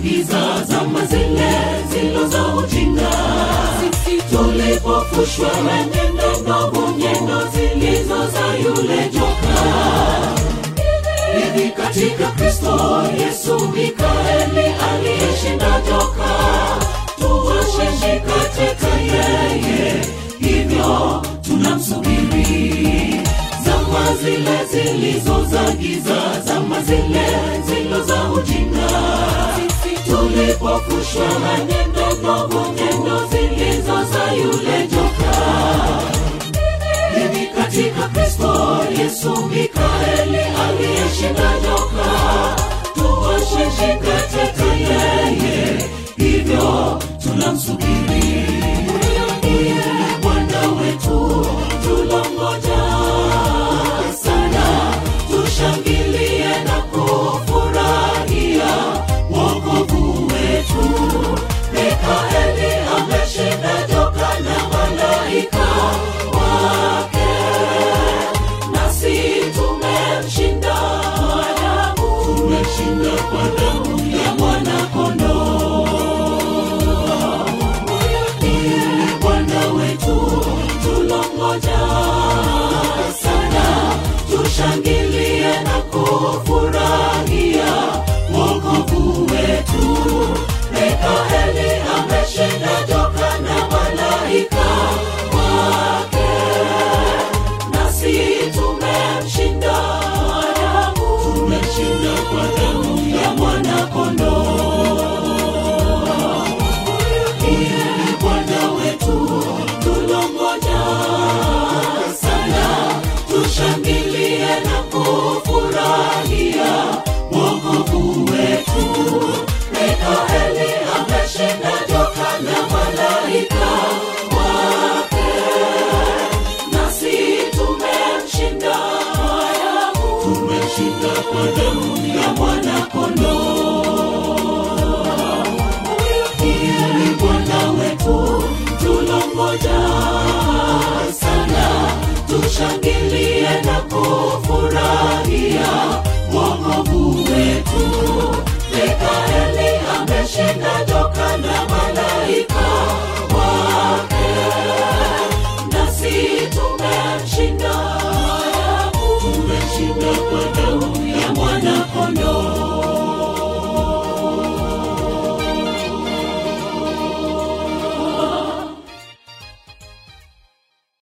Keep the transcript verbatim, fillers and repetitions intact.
giza, zama zile zilo za ujinga. Sisi tulipofushwa mwenendo ndogo, nyendo zilizo za yule joka. Hivi katika Kristo Yesu Mikaeli aliyeshinda joka, tuwashe katika yeye, hivyo tunamsubiri. Zama zile zilizo za giza, zama zile zilo za ujinga. Sisi tulipofushwa mwenendo ndogo, nyendo zilizo za yule joka. Hivi katika Kristo Yesu Mikaeli aliyeshinda joka, tuwashe katika yeye, hivyo tunamsubiri. Yeye Bwana wetu tulongoja sana, tushangilie na kufurahia wokovu wetu. Mikaeli ameshinda joka na malaika wake, nasi tumemshinda mwanadamu, tumeshinda kwa damu ya mwana-kondoo. Yeye Bwana wetu tulongoja sana, tushangilie na kufurahia wokovu wetu. Mikaeli ameshinda joka na malaika wake, nasi tumemshinda mwanadamu, tumeshinda kwa damu ya mwana-kondoo. Yeye Bwana wetu tulongoja sana, tushangilie na kufurahia wokovu wetu. Mikaeli ameshinda joka na malaika wake, nasi tumemshinda mwanadamu, tumeshinda kwa damu ya mwana-kondoo.